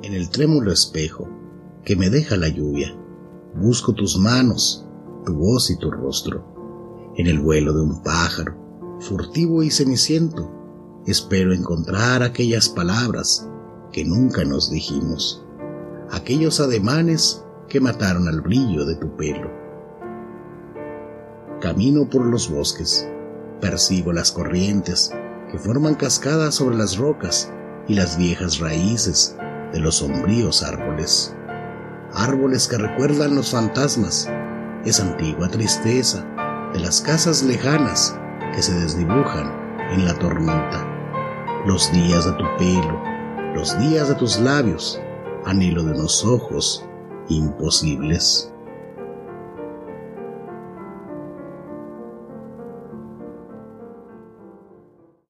En el trémulo espejo que me deja la lluvia, busco tus manos, tu voz y tu rostro. En el vuelo de un pájaro, furtivo y ceniciento, espero encontrar aquellas palabras que nunca nos dijimos, aquellos ademanes que mataron al brillo de tu pelo. Camino por los bosques, persigo las corrientes que forman cascadas sobre las rocas y las viejas raíces de los sombríos árboles. Árboles que recuerdan los fantasmas, esa antigua tristeza de las casas lejanas que se desdibujan en la tormenta. Los días de tu pelo, los días de tus labios, anhelo de unos ojos imposibles.